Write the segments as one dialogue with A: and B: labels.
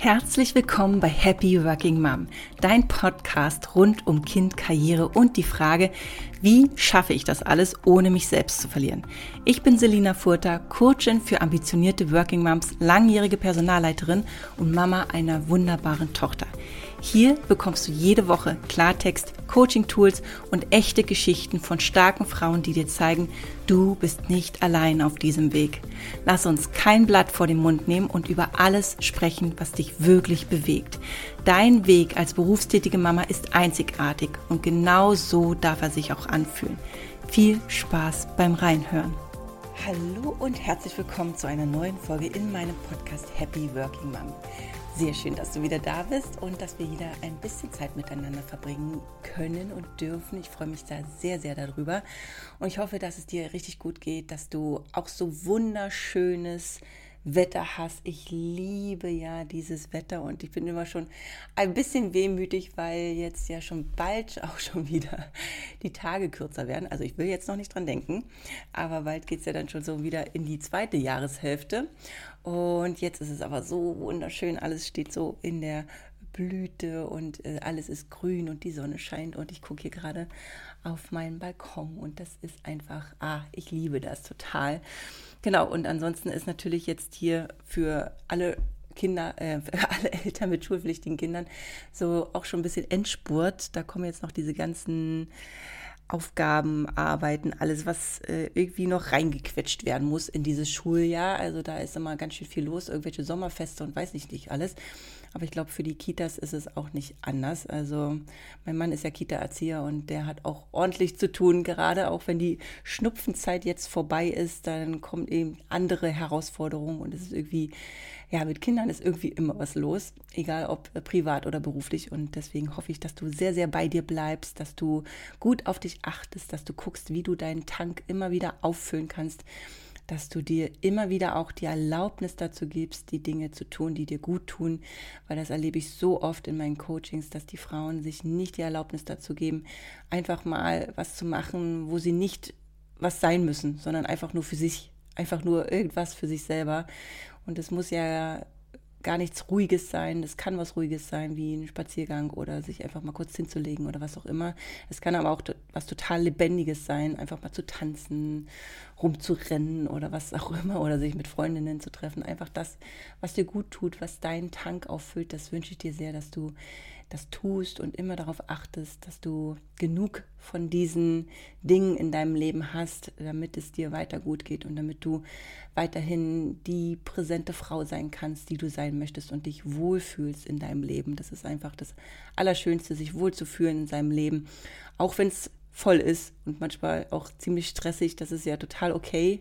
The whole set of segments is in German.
A: Herzlich willkommen bei Happy Working Mom, dein Podcast rund um Kind, Karriere und die Frage, wie schaffe ich das alles, ohne mich selbst zu verlieren? Ich bin Selina Furter, Coachin für ambitionierte Working Moms, langjährige Personalleiterin und Mama einer wunderbaren Tochter. Hier bekommst du jede Woche Klartext, Coaching-Tools und echte Geschichten von starken Frauen, die dir zeigen, du bist nicht allein auf diesem Weg. Lass uns kein Blatt vor den Mund nehmen und über alles sprechen, was dich wirklich bewegt. Dein Weg als berufstätige Mama ist einzigartig und genau so darf er sich auch anfühlen. Viel Spaß beim Reinhören. Hallo und herzlich willkommen zu einer neuen Folge in meinem Podcast Happy Working Mom. Sehr schön, dass du wieder da bist und dass wir wieder ein bisschen Zeit miteinander verbringen können und dürfen. Ich freue mich da sehr, sehr darüber und ich hoffe, dass es dir richtig gut geht, dass du auch so wunderschönes Wetter hast. Ich liebe ja dieses Wetter und ich bin immer schon ein bisschen wehmütig, weil jetzt ja schon bald auch schon wieder die Tage kürzer werden. Also ich will jetzt noch nicht dran denken, aber bald geht es ja dann schon so wieder in die zweite Jahreshälfte. Und jetzt ist es aber so wunderschön, alles steht so in der Blüte und alles ist grün und die Sonne scheint und ich gucke hier gerade auf meinen Balkon und das ist einfach, ich liebe das total. Genau, und ansonsten ist natürlich jetzt hier für alle Kinder, für alle Eltern mit schulpflichtigen Kindern so auch schon ein bisschen Endspurt. Da kommen jetzt noch diese ganzen Aufgaben, Arbeiten, alles, was irgendwie noch reingequetscht werden muss in dieses Schuljahr. Also da ist immer ganz schön viel los, irgendwelche Sommerfeste und weiß nicht alles. Aber ich glaube, für die Kitas ist es auch nicht anders. Also mein Mann ist ja Kita-Erzieher und der hat auch ordentlich zu tun, gerade auch wenn die Schnupfenzeit jetzt vorbei ist, dann kommen eben andere Herausforderungen und es ist irgendwie, ja, mit Kindern ist irgendwie immer was los, egal ob privat oder beruflich und deswegen hoffe ich, dass du sehr, sehr bei dir bleibst, dass du gut auf dich achtest, dass du guckst, wie du deinen Tank immer wieder auffüllen kannst, dass du dir immer wieder auch die Erlaubnis dazu gibst, die Dinge zu tun, die dir gut tun, weil das erlebe ich so oft in meinen Coachings, dass die Frauen sich nicht die Erlaubnis dazu geben, einfach mal was zu machen, wo sie nicht was sein müssen, sondern einfach nur für sich, einfach nur irgendwas für sich selber. Und es muss ja gar nichts Ruhiges sein, es kann was Ruhiges sein, wie ein Spaziergang oder sich einfach mal kurz hinzulegen oder was auch immer. Es kann aber auch was total Lebendiges sein, einfach mal zu tanzen, rumzurennen oder was auch immer oder sich mit Freundinnen zu treffen. Einfach das, was dir gut tut, was deinen Tank auffüllt, das wünsche ich dir sehr, dass du das tust und immer darauf achtest, dass du genug von diesen Dingen in deinem Leben hast, damit es dir weiter gut geht und damit du weiterhin die präsente Frau sein kannst, die du sein möchtest und dich wohlfühlst in deinem Leben. Das ist einfach das Allerschönste, sich wohlzufühlen in seinem Leben, auch wenn es voll ist und manchmal auch ziemlich stressig, das ist ja total okay,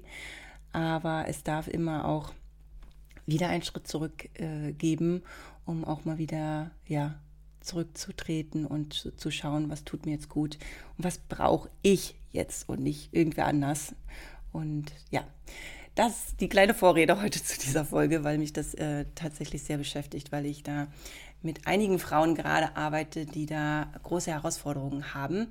A: aber es darf immer auch wieder einen Schritt zurück geben, um auch mal wieder, zurückzutreten und zu schauen, was tut mir jetzt gut und was brauche ich jetzt und nicht irgendwer anders. Und ja, das ist die kleine Vorrede heute zu dieser Folge, weil mich das tatsächlich sehr beschäftigt, weil ich da mit einigen Frauen gerade arbeite, die da große Herausforderungen haben.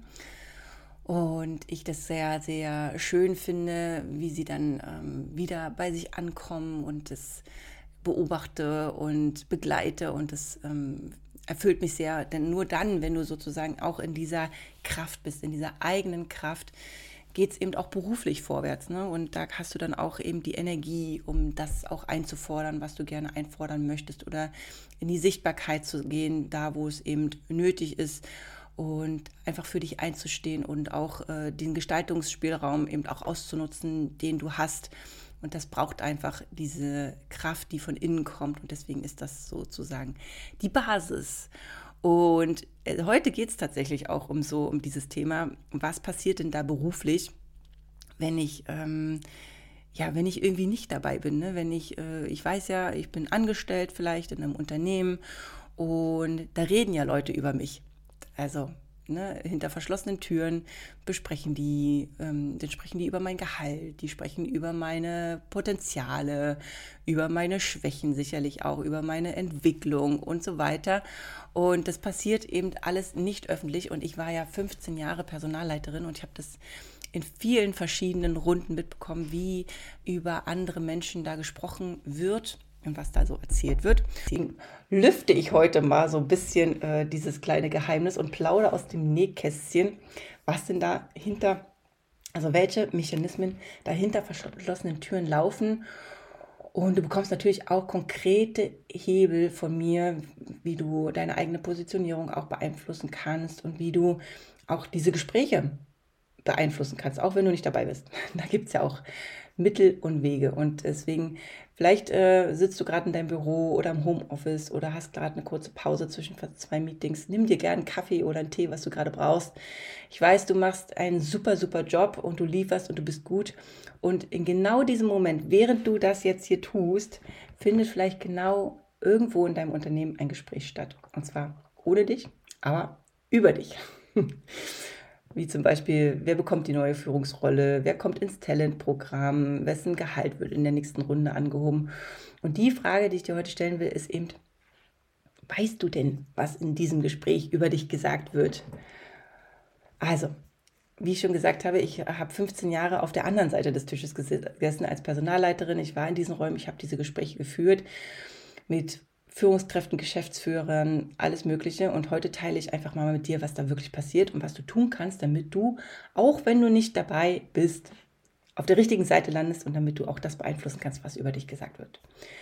A: Und ich das sehr, sehr schön finde, wie sie dann wieder bei sich ankommen und das beobachte und begleite und das erfüllt mich sehr, denn nur dann, wenn du sozusagen auch in dieser Kraft bist, in dieser eigenen Kraft, geht es eben auch beruflich vorwärts, ne? Und da hast du dann auch eben die Energie, um das auch einzufordern, was du gerne einfordern möchtest oder in die Sichtbarkeit zu gehen, da wo es eben nötig ist und einfach für dich einzustehen und auch den Gestaltungsspielraum eben auch auszunutzen, den du hast. Und das braucht einfach diese Kraft, die von innen kommt. Und deswegen ist das sozusagen die Basis. Und heute geht es tatsächlich auch um dieses Thema. Was passiert denn da beruflich, wenn ich irgendwie nicht dabei bin? Ne? Wenn ich weiß ja, ich bin angestellt vielleicht in einem Unternehmen und da reden ja Leute über mich. Also hinter verschlossenen Türen sprechen die über mein Gehalt, die sprechen über meine Potenziale, über meine Schwächen sicherlich auch, über meine Entwicklung und so weiter. Und das passiert eben alles nicht öffentlich. Und ich war ja 15 Jahre Personalleiterin und ich habe das in vielen verschiedenen Runden mitbekommen, wie über andere Menschen da gesprochen wird. und was da so erzählt wird. Deswegen lüfte ich heute mal so ein bisschen dieses kleine Geheimnis und plaudere aus dem Nähkästchen, was denn dahinter, also welche Mechanismen dahinter verschlossenen Türen laufen. Und du bekommst natürlich auch konkrete Hebel von mir, wie du deine eigene Positionierung auch beeinflussen kannst und wie du auch diese Gespräche beeinflussen kannst, auch wenn du nicht dabei bist. Da gibt es ja auch Mittel und Wege. Und deswegen, vielleicht sitzt du gerade in deinem Büro oder im Homeoffice oder hast gerade eine kurze Pause zwischen 2 Meetings. Nimm dir gerne einen Kaffee oder einen Tee, was du gerade brauchst. Ich weiß, du machst einen super, super Job und du lieferst und du bist gut. Und in genau diesem Moment, während du das jetzt hier tust, findet vielleicht genau irgendwo in deinem Unternehmen ein Gespräch statt. Und zwar ohne dich, aber über dich. Wie zum Beispiel, wer bekommt die neue Führungsrolle, wer kommt ins Talentprogramm, wessen Gehalt wird in der nächsten Runde angehoben. Und die Frage, die ich dir heute stellen will, ist eben, weißt du denn, was in diesem Gespräch über dich gesagt wird? Also, wie ich schon gesagt habe, ich habe 15 Jahre auf der anderen Seite des Tisches gesessen als Personalleiterin. Ich war in diesen Räumen, ich habe diese Gespräche geführt mit Führungskräften, Geschäftsführern, alles Mögliche. Und heute teile ich einfach mal mit dir, was da wirklich passiert und was du tun kannst, damit du, auch wenn du nicht dabei bist, auf der richtigen Seite landest und damit du auch das beeinflussen kannst, was über dich gesagt wird.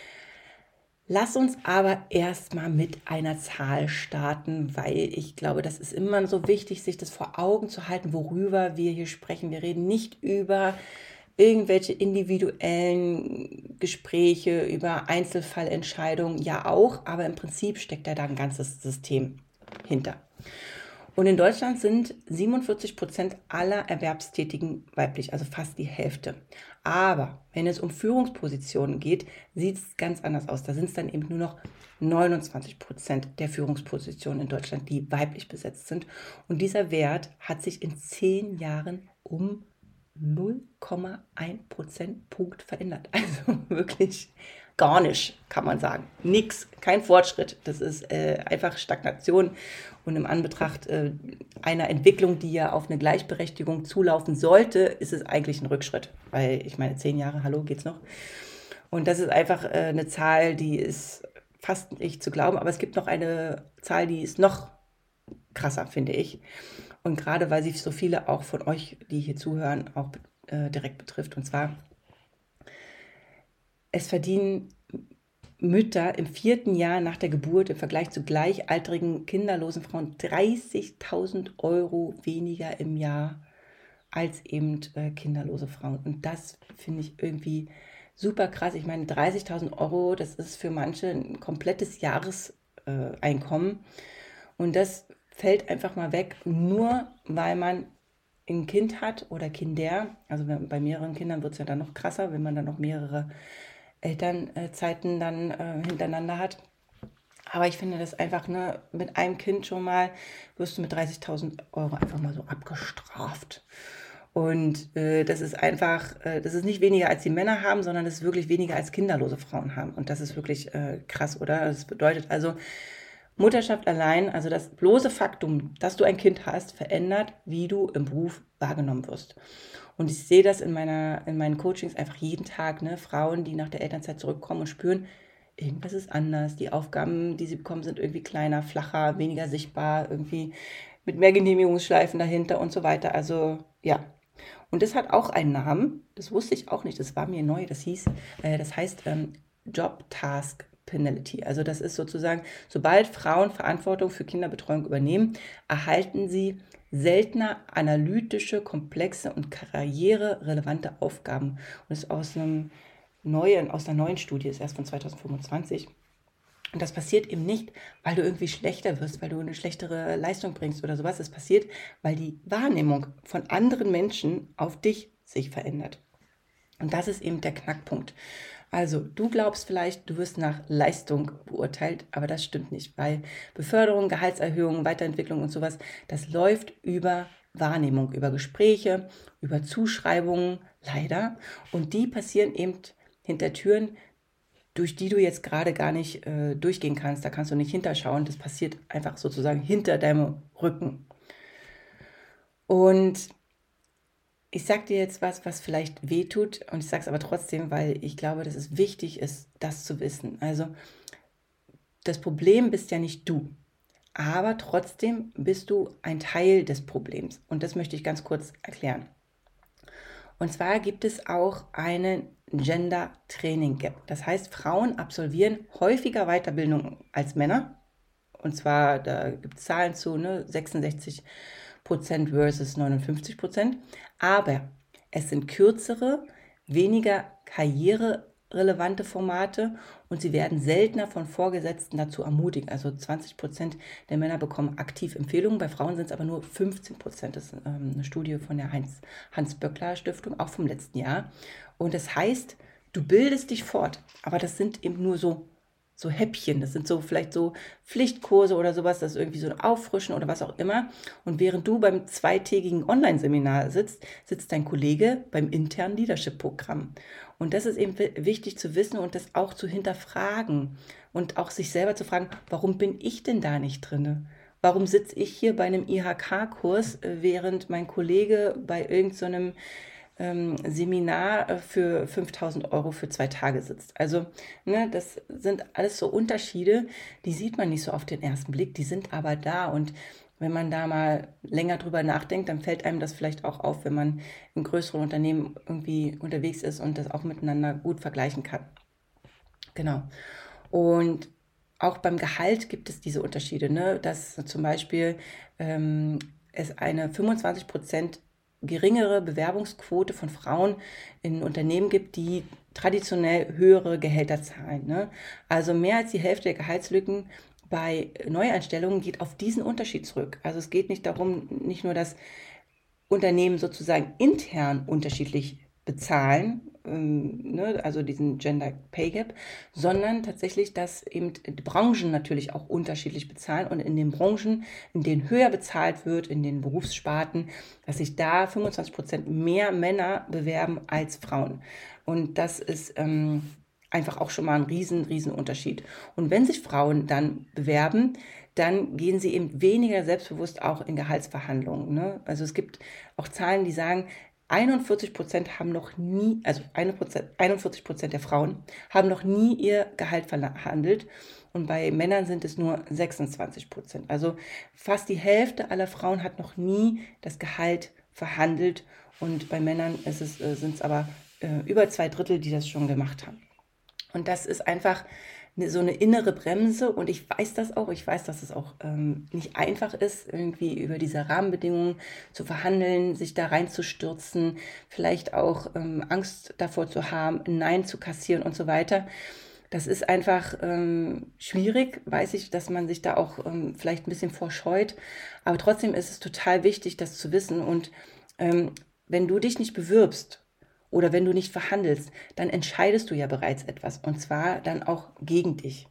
A: Lass uns aber erstmal mit einer Zahl starten, weil ich glaube, das ist immer so wichtig, sich das vor Augen zu halten, worüber wir hier sprechen. Wir reden nicht über irgendwelche individuellen Gespräche, über Einzelfallentscheidungen, ja auch, aber im Prinzip steckt da ein ganzes System hinter. Und in Deutschland sind 47% aller Erwerbstätigen weiblich, also fast die Hälfte. Aber wenn es um Führungspositionen geht, sieht es ganz anders aus. Da sind es dann eben nur noch 29% der Führungspositionen in Deutschland, die weiblich besetzt sind. Und dieser Wert hat sich in 10 Jahren um 0,1 Prozentpunkt verändert. Also wirklich gar nicht, kann man sagen. Nix, kein Fortschritt. Das ist einfach Stagnation. Und im Anbetracht einer Entwicklung, die ja auf eine Gleichberechtigung zulaufen sollte, ist es eigentlich ein Rückschritt. Weil ich meine, 10 Jahre, hallo, geht's noch? Und das ist einfach eine Zahl, die ist fast nicht zu glauben. Aber es gibt noch eine Zahl, die ist noch krasser, finde ich. Und gerade weil sie so viele auch von euch, die hier zuhören, auch direkt betrifft. Und zwar, es verdienen Mütter im 4. Jahr nach der Geburt im Vergleich zu gleichaltrigen kinderlosen Frauen 30.000 Euro weniger im Jahr als eben kinderlose Frauen. Und das finde ich irgendwie super krass. Ich meine, 30.000 Euro, das ist für manche ein komplettes Jahreseinkommen. Und das fällt einfach mal weg, nur weil man ein Kind hat oder Kinder. Also bei mehreren Kindern wird es ja dann noch krasser, wenn man dann noch mehrere Elternzeiten dann hintereinander hat. Aber ich finde das einfach, ne, mit einem Kind schon mal wirst du mit 30.000 Euro einfach mal so abgestraft. Und das ist einfach, das ist nicht weniger als die Männer haben, sondern das ist wirklich weniger als kinderlose Frauen haben. Und das ist wirklich krass, oder? Das bedeutet also, Mutterschaft allein, also das bloße Faktum, dass du ein Kind hast, verändert, wie du im Beruf wahrgenommen wirst. Und ich sehe das in meinen Coachings einfach jeden Tag, ne? Frauen, die nach der Elternzeit zurückkommen und spüren, irgendwas ist anders. Die Aufgaben, die sie bekommen, sind irgendwie kleiner, flacher, weniger sichtbar, irgendwie mit mehr Genehmigungsschleifen dahinter und so weiter. Also ja. Und das hat auch einen Namen. Das wusste ich auch nicht. Das war mir neu. Das heißt Job Task Penalty. Also das ist sozusagen, sobald Frauen Verantwortung für Kinderbetreuung übernehmen, erhalten sie seltener analytische, komplexe und karriererelevante Aufgaben. Und das ist aus einer neuen Studie, ist erst von 2025. Und das passiert eben nicht, weil du irgendwie schlechter wirst, weil du eine schlechtere Leistung bringst oder sowas. Es passiert, weil die Wahrnehmung von anderen Menschen auf dich sich verändert. Und das ist eben der Knackpunkt. Also du glaubst vielleicht, du wirst nach Leistung beurteilt, aber das stimmt nicht, weil Beförderung, Gehaltserhöhung, Weiterentwicklung und sowas, das läuft über Wahrnehmung, über Gespräche, über Zuschreibungen, leider. Und die passieren eben hinter Türen, durch die du jetzt gerade gar nicht durchgehen kannst. Da kannst du nicht hinterschauen. Das passiert einfach sozusagen hinter deinem Rücken. Und ich sage dir jetzt was vielleicht wehtut und ich sage es aber trotzdem, weil ich glaube, dass es wichtig ist, das zu wissen. Also das Problem bist ja nicht du, aber trotzdem bist du ein Teil des Problems und das möchte ich ganz kurz erklären. Und zwar gibt es auch eine Gender Training Gap. Das heißt, Frauen absolvieren häufiger Weiterbildung als Männer. Und zwar, da gibt es Zahlen zu, 66% versus 59%. Aber es sind kürzere, weniger karriererelevante Formate und sie werden seltener von Vorgesetzten dazu ermutigt. Also 20% der Männer bekommen aktiv Empfehlungen, bei Frauen sind es aber nur 15%. Das ist eine Studie von der Hans-Böckler-Stiftung, auch vom letzten Jahr. Und das heißt, du bildest dich fort, aber das sind eben nur so Häppchen, das sind so vielleicht so Pflichtkurse oder sowas, das ist irgendwie so ein Auffrischen oder was auch immer. Und während du beim zweitägigen Online-Seminar sitzt dein Kollege beim internen Leadership-Programm. Und das ist eben wichtig zu wissen und das auch zu hinterfragen und auch sich selber zu fragen, warum bin ich denn da nicht drin? Warum sitze ich hier bei einem IHK-Kurs, während mein Kollege bei irgendeinem Seminar für 5.000 Euro für 2 Tage sitzt. Also das sind alles so Unterschiede, die sieht man nicht so auf den ersten Blick, die sind aber da und wenn man da mal länger drüber nachdenkt, dann fällt einem das vielleicht auch auf, wenn man in größeren Unternehmen irgendwie unterwegs ist und das auch miteinander gut vergleichen kann. Genau. Und auch beim Gehalt gibt es diese Unterschiede, dass zum Beispiel es eine 25% geringere Bewerbungsquote von Frauen in Unternehmen gibt, die traditionell höhere Gehälter zahlen. Also mehr als die Hälfte der Gehaltslücken bei Neueinstellungen geht auf diesen Unterschied zurück. Also es geht nicht darum, nicht nur, dass Unternehmen sozusagen intern unterschiedlich bezahlen, also diesen Gender Pay Gap, sondern tatsächlich, dass eben die Branchen natürlich auch unterschiedlich bezahlen und in den Branchen, in denen höher bezahlt wird, in den Berufssparten, dass sich da 25% mehr Männer bewerben als Frauen. Und das ist einfach auch schon mal ein riesen Unterschied. Und wenn sich Frauen dann bewerben, dann gehen sie eben weniger selbstbewusst auch in Gehaltsverhandlungen. Also es gibt auch Zahlen, die sagen, 41% haben noch nie, also 41% der Frauen haben noch nie ihr Gehalt verhandelt und bei Männern sind es nur 26%. Also fast die Hälfte aller Frauen hat noch nie das Gehalt verhandelt und bei Männern sind es aber über 2/3, die das schon gemacht haben. Und das ist einfach so eine innere Bremse und ich weiß das auch. Ich weiß, dass es auch nicht einfach ist, irgendwie über diese Rahmenbedingungen zu verhandeln, sich da reinzustürzen, vielleicht auch Angst davor zu haben, ein Nein zu kassieren und so weiter. Das ist einfach schwierig, weiß ich, dass man sich da auch vielleicht ein bisschen vorscheut. Aber trotzdem ist es total wichtig, das zu wissen. Und wenn du dich nicht bewirbst, oder wenn du nicht verhandelst, dann entscheidest du ja bereits etwas und zwar dann auch gegen dich.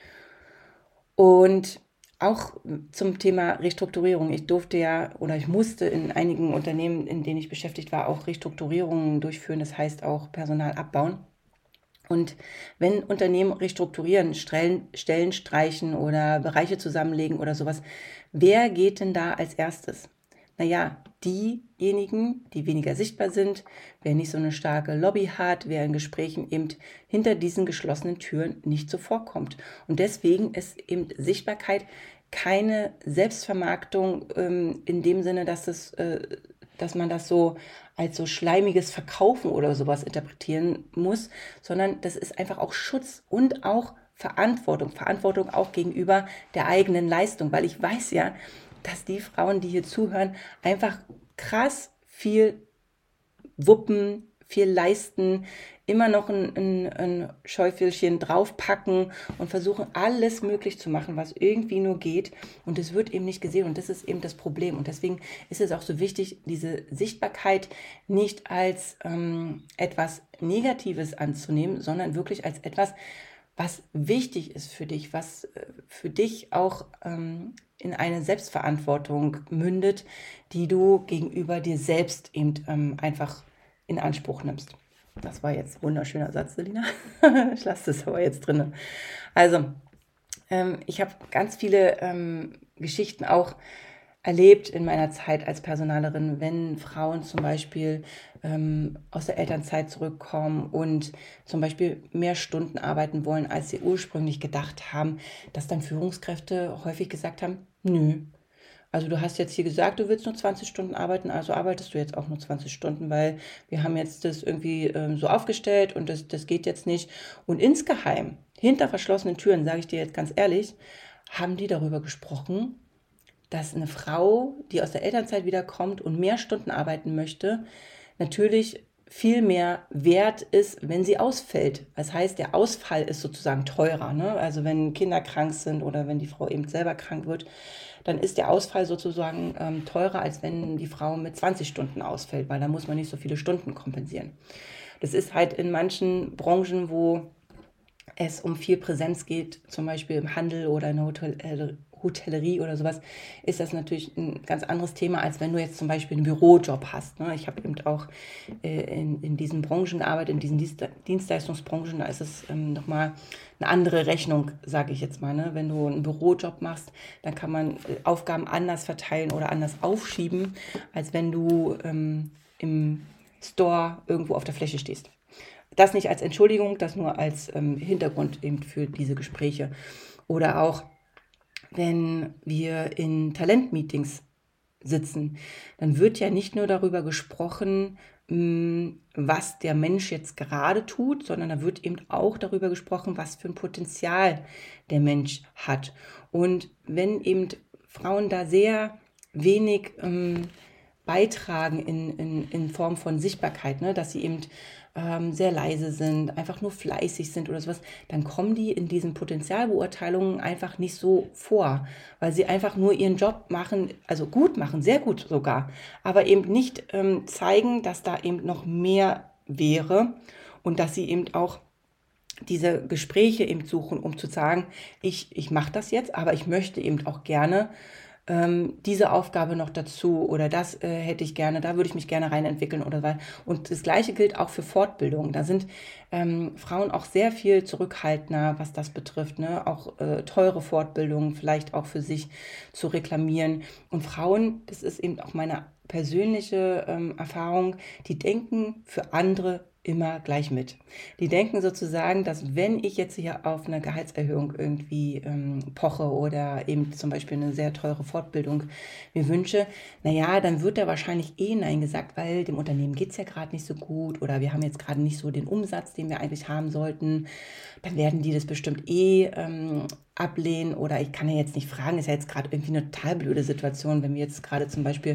A: Und auch zum Thema Restrukturierung. Ich musste in einigen Unternehmen, in denen ich beschäftigt war, auch Restrukturierungen durchführen. Das heißt auch Personal abbauen. Und wenn Unternehmen restrukturieren, Stellen streichen oder Bereiche zusammenlegen oder sowas, wer geht denn da als erstes? Naja, diejenigen, die weniger sichtbar sind, wer nicht so eine starke Lobby hat, wer in Gesprächen eben hinter diesen geschlossenen Türen nicht so vorkommt. Und deswegen ist eben Sichtbarkeit keine Selbstvermarktung in dem Sinne, dass man das so als so schleimiges Verkaufen oder sowas interpretieren muss, sondern das ist einfach auch Schutz und auch Verantwortung auch gegenüber der eigenen Leistung, weil ich weiß ja, dass die Frauen, die hier zuhören, einfach krass viel wuppen, viel leisten, immer noch ein Schäufelchen draufpacken und versuchen, alles möglich zu machen, was irgendwie nur geht. Und es wird eben nicht gesehen und das ist eben das Problem. Und deswegen ist es auch so wichtig, diese Sichtbarkeit nicht als etwas Negatives anzunehmen, sondern wirklich als etwas, was wichtig ist für dich, was für dich auch in eine Selbstverantwortung mündet, die du gegenüber dir selbst eben einfach in Anspruch nimmst. Das war jetzt ein wunderschöner Satz, Selina. Ich lasse das aber jetzt drin. Also, ich habe ganz viele Geschichten auch erlebt in meiner Zeit als Personalerin, wenn Frauen zum Beispiel aus der Elternzeit zurückkommen und zum Beispiel mehr Stunden arbeiten wollen, als sie ursprünglich gedacht haben, dass dann Führungskräfte häufig gesagt haben, nö. Also du hast jetzt hier gesagt, du willst nur 20 Stunden arbeiten, also arbeitest du jetzt auch nur 20 Stunden, weil wir haben jetzt das irgendwie so aufgestellt und das geht jetzt nicht. Und insgeheim, hinter verschlossenen Türen, sage ich dir jetzt ganz ehrlich, haben die darüber gesprochen, dass eine Frau, die aus der Elternzeit wiederkommt und mehr Stunden arbeiten möchte, natürlich viel mehr wert ist, wenn sie ausfällt. Das heißt, der Ausfall ist sozusagen teurer, ne? Also wenn Kinder krank sind oder wenn die Frau eben selber krank wird, dann ist der Ausfall sozusagen teurer, als wenn die Frau mit 20 Stunden ausfällt, weil da muss man nicht so viele Stunden kompensieren. Das ist halt in manchen Branchen, wo es um viel Präsenz geht, zum Beispiel im Handel oder in der Hotellerie oder sowas, ist das natürlich ein ganz anderes Thema, als wenn du jetzt zum Beispiel einen Bürojob hast. Ne? Ich habe eben auch in diesen Branchen gearbeitet, in diesen Dienstleistungsbranchen, da ist es nochmal eine andere Rechnung, sage ich jetzt mal. Ne? Wenn du einen Bürojob machst, dann kann man Aufgaben anders verteilen oder anders aufschieben, als wenn du im Store irgendwo auf der Fläche stehst. Das nicht als Entschuldigung, das nur als Hintergrund eben für diese Gespräche. Oder auch, wenn wir in Talentmeetings sitzen, dann wird ja nicht nur darüber gesprochen, was der Mensch jetzt gerade tut, sondern da wird eben auch darüber gesprochen, was für ein Potenzial der Mensch hat. Und wenn eben Frauen da sehr wenig beitragen in Form von Sichtbarkeit, ne, dass sie eben sehr leise sind, einfach nur fleißig sind oder sowas, dann kommen die in diesen Potenzialbeurteilungen einfach nicht so vor, weil sie einfach nur ihren Job machen, also gut machen, sehr gut sogar, aber eben nicht zeigen, dass da eben noch mehr wäre und dass sie eben auch diese Gespräche eben suchen, um zu sagen, ich mache das jetzt, aber ich möchte eben auch gerne diese Aufgabe noch dazu oder das hätte ich gerne, da würde ich mich gerne reinentwickeln oder weil. Und das Gleiche gilt auch für Fortbildung. Da sind Frauen auch sehr viel zurückhaltender, was das betrifft, ne? Auch teure Fortbildungen vielleicht auch für sich zu reklamieren. Und Frauen, das ist eben auch meine persönliche Erfahrung, die denken für andere immer gleich mit. Die denken sozusagen, dass wenn ich jetzt hier auf eine Gehaltserhöhung irgendwie poche oder eben zum Beispiel eine sehr teure Fortbildung mir wünsche, naja, dann wird da wahrscheinlich Nein gesagt, weil dem Unternehmen geht es ja gerade nicht so gut oder wir haben jetzt gerade nicht so den Umsatz, den wir eigentlich haben sollten. Dann werden die das bestimmt ablehnen oder ich kann ja jetzt nicht fragen, ist ja jetzt gerade irgendwie eine total blöde Situation, wenn wir jetzt gerade zum Beispiel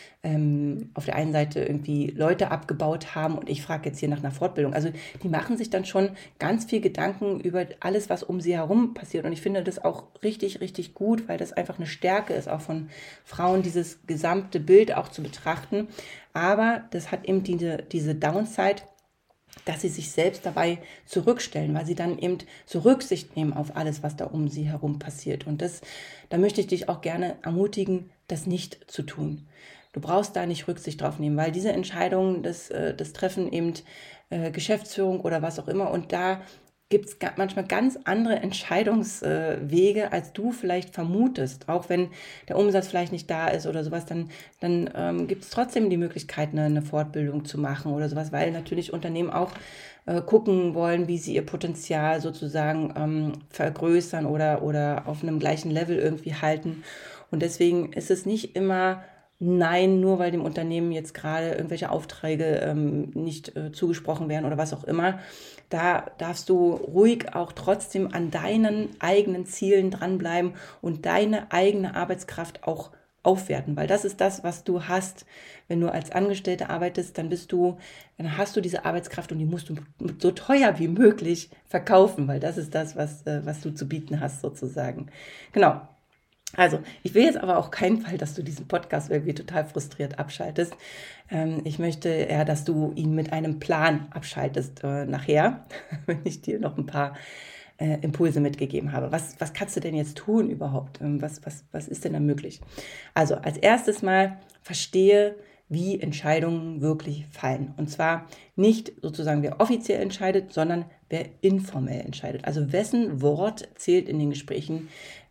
A: auf der einen Seite irgendwie Leute abgebaut haben und ich frage jetzt hier nach einer Fortbildung. Also die machen sich dann schon ganz viel Gedanken über alles, was um sie herum passiert. Und ich finde das auch richtig, richtig gut, weil das einfach eine Stärke ist, auch von Frauen, dieses gesamte Bild auch zu betrachten. Aber das hat eben diese Downside, dass sie sich selbst dabei zurückstellen, weil sie dann eben so Rücksicht nehmen auf alles, was da um sie herum passiert. Und da möchte ich dich auch gerne ermutigen, das nicht zu tun. Du brauchst da nicht Rücksicht drauf nehmen, weil diese Entscheidungen, das treffen eben Geschäftsführung oder was auch immer. Und da gibt es manchmal ganz andere Entscheidungswege, als du vielleicht vermutest. Auch wenn der Umsatz vielleicht nicht da ist oder sowas, dann gibt es trotzdem die Möglichkeit, eine Fortbildung zu machen oder sowas, weil natürlich Unternehmen auch gucken wollen, wie sie ihr Potenzial sozusagen vergrößern oder auf einem gleichen Level irgendwie halten. Und deswegen ist es nicht immer Nein, nur weil dem Unternehmen jetzt gerade irgendwelche Aufträge nicht zugesprochen werden oder was auch immer. Da darfst du ruhig auch trotzdem an deinen eigenen Zielen dranbleiben und deine eigene Arbeitskraft auch aufwerten, weil das ist das, was du hast. Wenn du als Angestellte arbeitest, dann hast du diese Arbeitskraft und die musst du so teuer wie möglich verkaufen, weil das ist das, was du zu bieten hast sozusagen. Genau. Also, ich will jetzt aber auch keinen Fall, dass du diesen Podcast irgendwie total frustriert abschaltest. Ich möchte eher, dass du ihn mit einem Plan abschaltest nachher, wenn ich dir noch ein paar Impulse mitgegeben habe. Was kannst du denn jetzt tun überhaupt? Was ist denn da möglich? Also, als erstes mal verstehe, wie Entscheidungen wirklich fallen. Und zwar nicht sozusagen, wer offiziell entscheidet, sondern wer informell entscheidet. Also wessen Wort zählt in den Gesprächen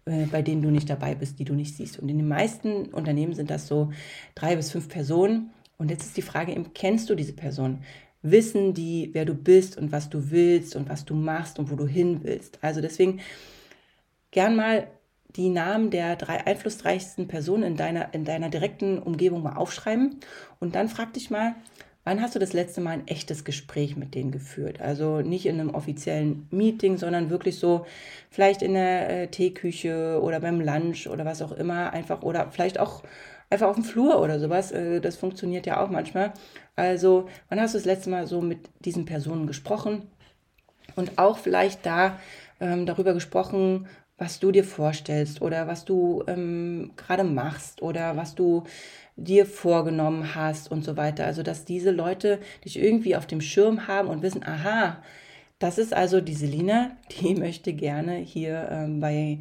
A: bei denen du nicht dabei bist, die du nicht siehst. Und in den meisten Unternehmen sind das so 3 bis 5 Personen. Und jetzt ist die Frage, kennst du diese Person? Wissen die, wer du bist und was du willst und was du machst und wo du hin willst? Also deswegen gern mal die Namen der 3 einflussreichsten Personen in deiner direkten Umgebung mal aufschreiben und dann frag dich mal, wann hast du das letzte Mal ein echtes Gespräch mit denen geführt? Also nicht in einem offiziellen Meeting, sondern wirklich so vielleicht in der Teeküche oder beim Lunch oder was auch immer einfach oder vielleicht auch einfach auf dem Flur oder sowas. Das funktioniert ja auch manchmal. Also wann hast du das letzte Mal so mit diesen Personen gesprochen und auch vielleicht darüber gesprochen, was du dir vorstellst oder was du gerade machst oder was du dir vorgenommen hast und so weiter. Also, dass diese Leute dich irgendwie auf dem Schirm haben und wissen, aha, das ist also die Selina, die möchte gerne hier bei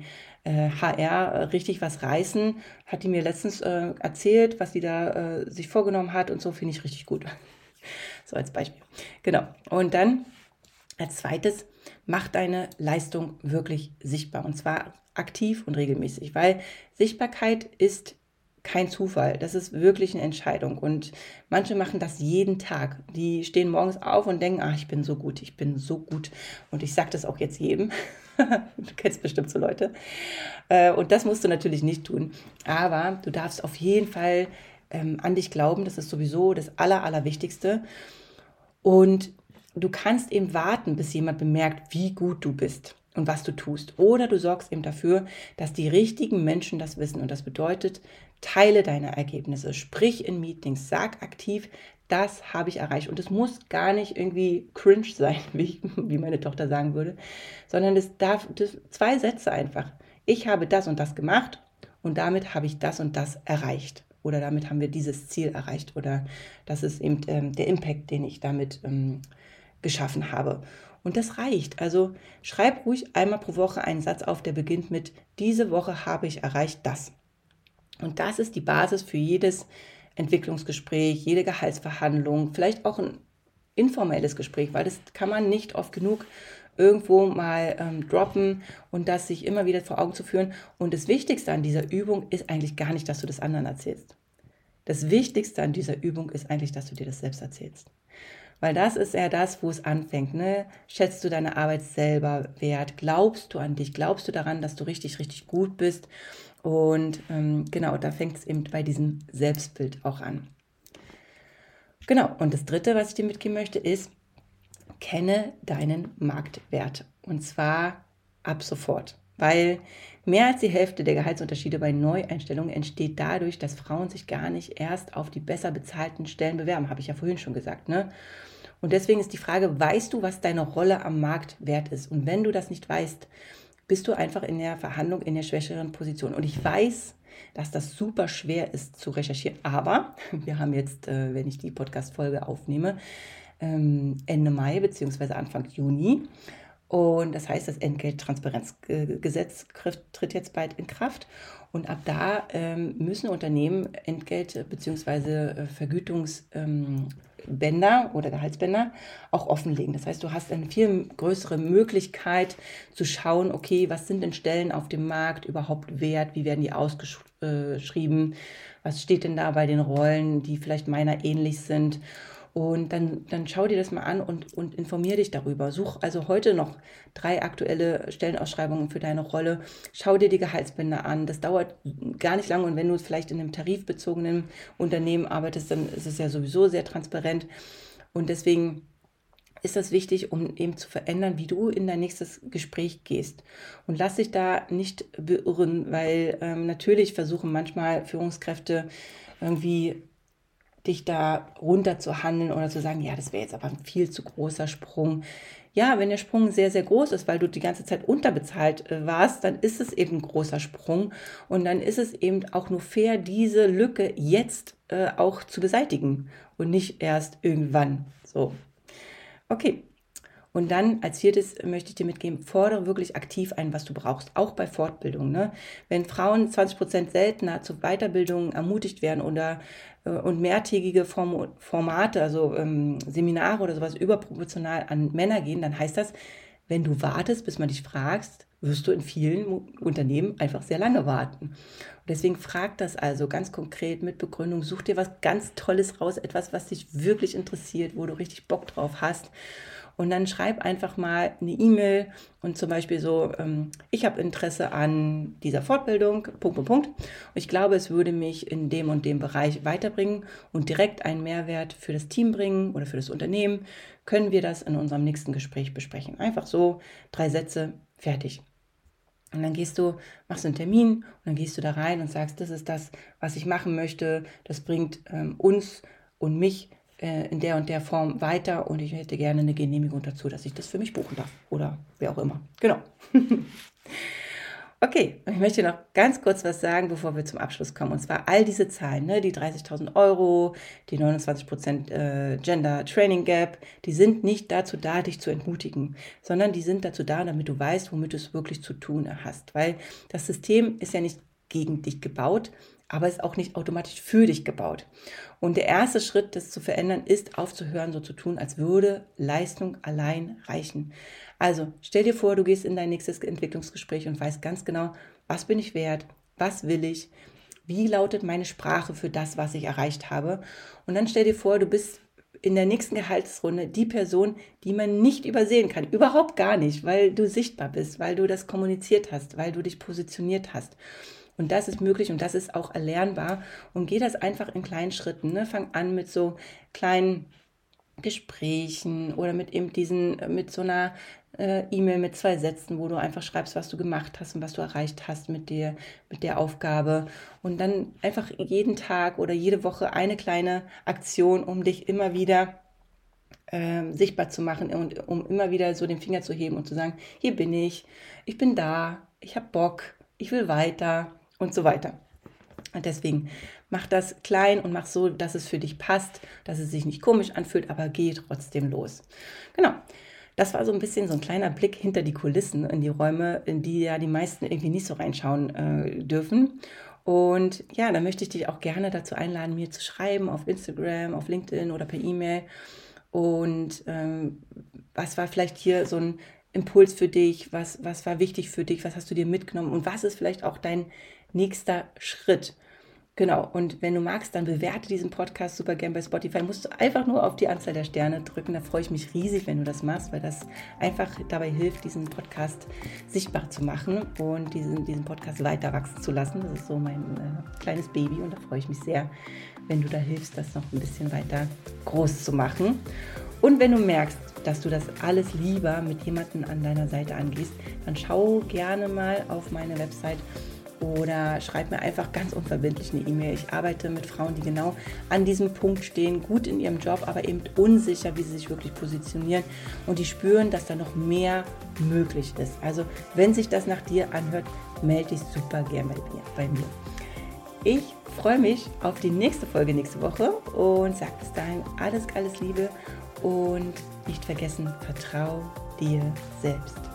A: HR richtig was reißen. Hat die mir letztens erzählt, was sie da sich vorgenommen hat und so, finde ich richtig gut. So als Beispiel. Genau. Und dann als zweites, mach deine Leistung wirklich sichtbar und zwar aktiv und regelmäßig, weil Sichtbarkeit ist kein Zufall, das ist wirklich eine Entscheidung und manche machen das jeden Tag. Die stehen morgens auf und denken, ich bin so gut und ich sage das auch jetzt jedem. Du kennst bestimmt so Leute und das musst du natürlich nicht tun, aber du darfst auf jeden Fall an dich glauben, das ist sowieso das Allerwichtigste und du kannst eben warten, bis jemand bemerkt, wie gut du bist und was du tust. Oder du sorgst eben dafür, dass die richtigen Menschen das wissen. Und das bedeutet, teile deine Ergebnisse, sprich in Meetings, sag aktiv, das habe ich erreicht. Und es muss gar nicht irgendwie cringe sein, wie meine Tochter sagen würde, sondern es darf 2 Sätze einfach. Ich habe das und das gemacht und damit habe ich das und das erreicht. Oder damit haben wir dieses Ziel erreicht. Oder das ist eben der Impact, den ich damit geschaffen habe. Und das reicht. Also schreib ruhig einmal pro Woche einen Satz auf, der beginnt mit, diese Woche habe ich erreicht das. Und das ist die Basis für jedes Entwicklungsgespräch, jede Gehaltsverhandlung, vielleicht auch ein informelles Gespräch, weil das kann man nicht oft genug irgendwo mal droppen und das sich immer wieder vor Augen zu führen. Und das Wichtigste an dieser Übung ist eigentlich gar nicht, dass du das anderen erzählst. Das Wichtigste an dieser Übung ist eigentlich, dass du dir das selbst erzählst. Weil das ist ja das, wo es anfängt. Ne? Schätzt du deine Arbeit selber wert? Glaubst du an dich? Glaubst du daran, dass du richtig gut bist? Und genau, da fängt es eben bei diesem Selbstbild auch an. Genau, und das Dritte, was ich dir mitgeben möchte, ist, kenne deinen Marktwert. Und zwar ab sofort. Weil mehr als die Hälfte der Gehaltsunterschiede bei Neueinstellungen entsteht dadurch, dass Frauen sich gar nicht erst auf die besser bezahlten Stellen bewerben. Habe ich ja vorhin schon gesagt, ne? Und deswegen ist die Frage, weißt du, was deine Rolle am Markt wert ist? Und wenn du das nicht weißt, bist du einfach in der Verhandlung in der schwächeren Position. Und ich weiß, dass das super schwer ist zu recherchieren. Aber wir haben jetzt, wenn ich die Podcast-Folge aufnehme, Ende Mai bzw. Anfang Juni. Und das heißt, das Entgelttransparenzgesetz tritt jetzt bald in Kraft. Und ab da müssen Unternehmen Entgelt- bzw. Vergütungsbänder oder Gehaltsbänder auch offenlegen. Das heißt, du hast eine viel größere Möglichkeit zu schauen, okay, was sind denn Stellen auf dem Markt überhaupt wert? Wie werden die ausgeschrieben? Was steht denn da bei den Rollen, die vielleicht meiner ähnlich sind? Und dann schau dir das mal an und informier dich darüber. Such also heute noch 3 aktuelle Stellenausschreibungen für deine Rolle. Schau dir die Gehaltsbänder an. Das dauert gar nicht lange. Und wenn du vielleicht in einem tarifbezogenen Unternehmen arbeitest, dann ist es ja sowieso sehr transparent. Und deswegen ist das wichtig, um eben zu verändern, wie du in dein nächstes Gespräch gehst. Und lass dich da nicht beirren, weil natürlich versuchen manchmal Führungskräfte irgendwie dich da runter zu handeln oder zu sagen, ja, das wäre jetzt aber ein viel zu großer Sprung. Ja, wenn der Sprung sehr, sehr groß ist, weil du die ganze Zeit unterbezahlt warst, dann ist es eben ein großer Sprung und dann ist es eben auch nur fair, diese Lücke jetzt auch zu beseitigen und nicht erst irgendwann. So, okay. Und dann als 4. möchte ich dir mitgeben, fordere wirklich aktiv ein, was du brauchst, auch bei Fortbildung. Ne? Wenn Frauen 20% seltener zu Weiterbildungen ermutigt werden oder und mehrtägige Formate, also Seminare oder sowas überproportional an Männer gehen, dann heißt das, wenn du wartest, bis man dich fragst, wirst du in vielen Unternehmen einfach sehr lange warten. Und deswegen frag das also ganz konkret mit Begründung. Such dir was ganz Tolles raus, etwas, was dich wirklich interessiert, wo du richtig Bock drauf hast. Und dann schreib einfach mal eine E-Mail und zum Beispiel so, ich habe Interesse an dieser Fortbildung, .. Und ich glaube, es würde mich in dem und dem Bereich weiterbringen und direkt einen Mehrwert für das Team bringen oder für das Unternehmen. Können wir das in unserem nächsten Gespräch besprechen? Einfach so, 3 Sätze, fertig. Und dann machst du einen Termin und dann gehst du da rein und sagst, das ist das, was ich machen möchte. Das bringt uns und mich in der und der Form weiter und ich hätte gerne eine Genehmigung dazu, dass ich das für mich buchen darf oder wer auch immer. Genau. Okay, ich möchte noch ganz kurz was sagen, bevor wir zum Abschluss kommen. Und zwar all diese Zahlen, die 30.000 Euro, die 29% Gender Training Gap, die sind nicht dazu da, dich zu entmutigen, sondern die sind dazu da, damit du weißt, womit du es wirklich zu tun hast. Weil das System ist ja nicht gegen dich gebaut, aber ist auch nicht automatisch für dich gebaut. Und der erste Schritt, das zu verändern, ist aufzuhören, so zu tun, als würde Leistung allein reichen. Also stell dir vor, du gehst in dein nächstes Entwicklungsgespräch und weißt ganz genau, was bin ich wert, was will ich, wie lautet meine Sprache für das, was ich erreicht habe. Und dann stell dir vor, du bist in der nächsten Gehaltsrunde die Person, die man nicht übersehen kann. Überhaupt gar nicht, weil du sichtbar bist, weil du das kommuniziert hast, weil du dich positioniert hast. Und das ist möglich und das ist auch erlernbar. Und geh das einfach in kleinen Schritten. Fang an mit so kleinen Gesprächen oder mit so einer E-Mail mit 2 Sätzen, wo du einfach schreibst, was du gemacht hast und was du erreicht hast mit der Aufgabe. Und dann einfach jeden Tag oder jede Woche eine kleine Aktion, um dich immer wieder sichtbar zu machen und um immer wieder so den Finger zu heben und zu sagen, hier bin ich bin da, ich habe Bock, ich will weiter und so weiter. Und deswegen mach das klein und mach so, dass es für dich passt, dass es sich nicht komisch anfühlt, aber geh trotzdem los. Genau, das war so ein bisschen so ein kleiner Blick hinter die Kulissen, in die Räume, in die ja die meisten irgendwie nicht so reinschauen dürfen. Und ja, da möchte ich dich auch gerne dazu einladen, mir zu schreiben auf Instagram, auf LinkedIn oder per E-Mail. Und was war vielleicht hier so ein Impuls für dich? Was war wichtig für dich? Was hast du dir mitgenommen? Und was ist vielleicht auch dein nächster Schritt? Genau, und wenn du magst, dann bewerte diesen Podcast super gern bei Spotify. Musst du einfach nur auf die Anzahl der Sterne drücken. Da freue ich mich riesig, wenn du das machst, weil das einfach dabei hilft, diesen Podcast sichtbar zu machen und diesen Podcast weiter wachsen zu lassen. Das ist so mein kleines Baby und da freue ich mich sehr, wenn du da hilfst, das noch ein bisschen weiter groß zu machen. Und wenn du merkst, dass du das alles lieber mit jemandem an deiner Seite angehst, dann schau gerne mal auf meine Website oder schreib mir einfach ganz unverbindlich eine E-Mail. Ich arbeite mit Frauen, die genau an diesem Punkt stehen, gut in ihrem Job, aber eben unsicher, wie sie sich wirklich positionieren und die spüren, dass da noch mehr möglich ist. Also wenn sich das nach dir anhört, melde dich super gern bei mir. Ich freue mich auf die nächste Folge nächste Woche und sage bis dahin alles Liebe und nicht vergessen, vertrau dir selbst.